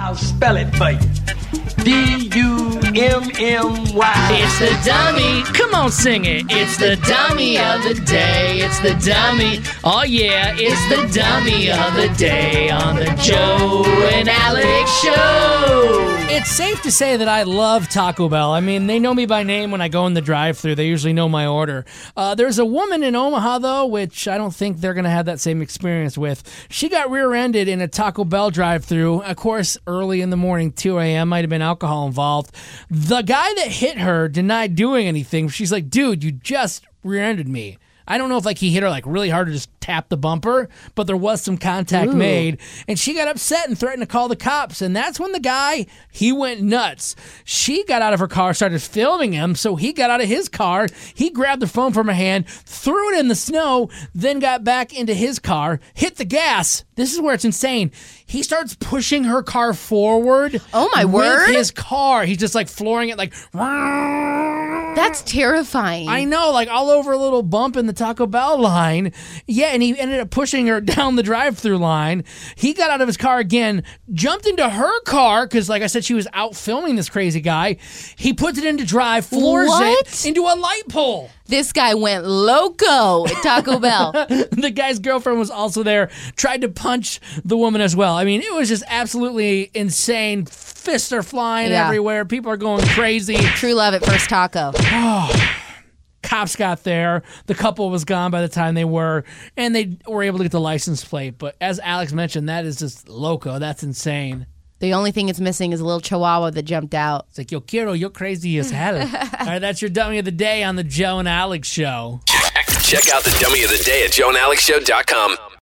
I'll spell it for you. D-U-M-M-Y. It's the dummy. Come on, sing it. It's the dummy of the day. It's the dummy. Oh, yeah. It's the dummy of the day on the Joe and Alex Show. It's safe to say that I love Taco Bell. I mean, they know me by name when I go in the drive-thru. They usually know my order. There's a woman in Omaha, though, which I don't think they're going to have that same experience with. She got rear-ended in a Taco Bell drive-thru. Of course, early in the morning, 2 a.m., might have been alcohol involved. The guy that hit her denied doing anything. She's like, dude, you just rear-ended me. I don't know if he hit her really hard to just tap the bumper, but there was some contact made, and she got upset and threatened to call the cops, and that's when the guy, he went nuts. She got out of her car, started filming him, so he got out of his car, he grabbed the phone from her hand, threw it in the snow, then got back into his car, hit the gas. This is where it's insane. He starts pushing her car forward. Oh, my word. With his car. He's just flooring it That's terrifying. I know, all over a little bump in the Taco Bell line. Yeah, and he ended up pushing her down the drive-thru line. He got out of his car again, jumped into her car, because like I said, she was out filming this crazy guy. He puts it into drive, floors it into a light pole. This guy went loco at Taco Bell. The guy's girlfriend was also there, tried to punch the woman as well. I mean, it was just absolutely insane. Fists are flying everywhere. People are going crazy. True love at first taco. Cops got there. The couple was gone by the time they were, and they were able to get the license plate. But as Alex mentioned, that is just loco. That's insane. The only thing it's missing is a little chihuahua that jumped out. It's yo quiero, you're crazy as hell. All right, that's your dummy of the day on the Joe and Alex Show. Check out the dummy of the day at joeandalexshow.com.